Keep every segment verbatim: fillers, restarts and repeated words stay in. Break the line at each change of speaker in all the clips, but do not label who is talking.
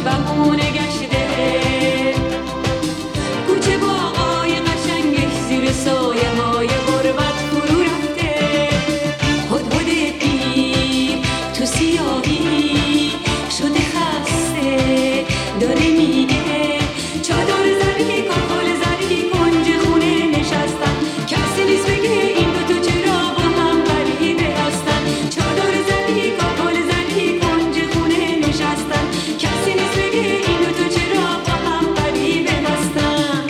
بهونه گشته، کوچه باغای قشنگش زیر سایه های غربت فرو رفته. هدهد پیر تو سیاهی شده خسته، داره میگه چادر زدی کاکل زدی کنج خونه نشستن، کسی نیست بگه این دو تو چرا با هم غریبه هستن. چادر زدی کاکل زدی کنج خونه نشستن، کسی نیست بگه این دو تو چرا با هم غریبه هستن.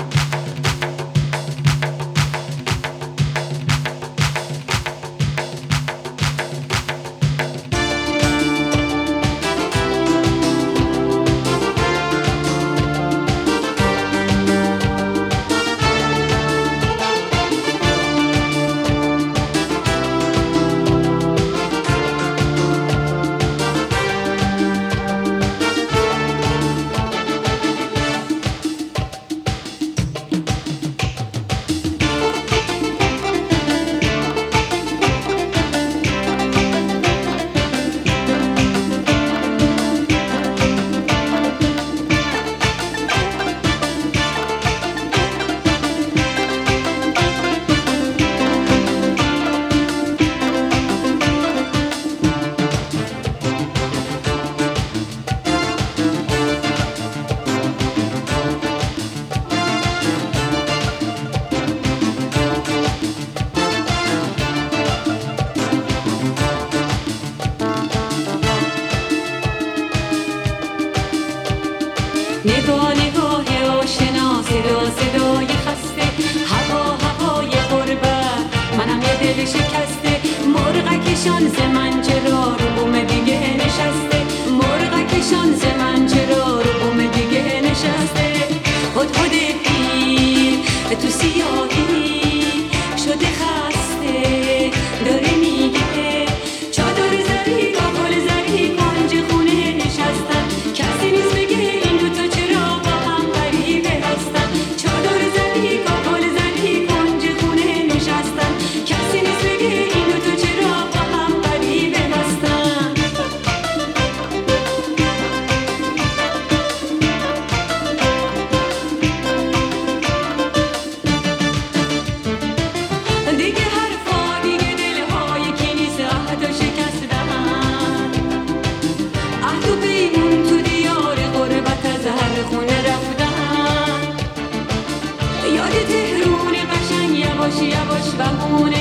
نگاه نگاه آشنا، صدا صدای خسته، هوا هوای غربت، منم یه دل شکسته. مرغکشان ز من چرا رو بوم دیگه نشسته، مرغکشان ز من چرا رو بوم دیگه نشسته. هدهد پیر تو سیاهی شده خسته، داره میگه چادر زدی کاکل زدی کنج خونه نشستن، کسی نیست بگه این دو تا چرا با هم غریبه هستن. چادر زدی کاکل زدی کنج خونه نشستن، کسی نیست بگه این دو تا چرا با هم غریبه هستن. دیگه حرفا دیگه دلهای کی نیست، عهدا شکستن، عهد و پیمون تو دیار غربت از هر خونه رفتن. یاد تهرون قشنگ یواش یواش بهونه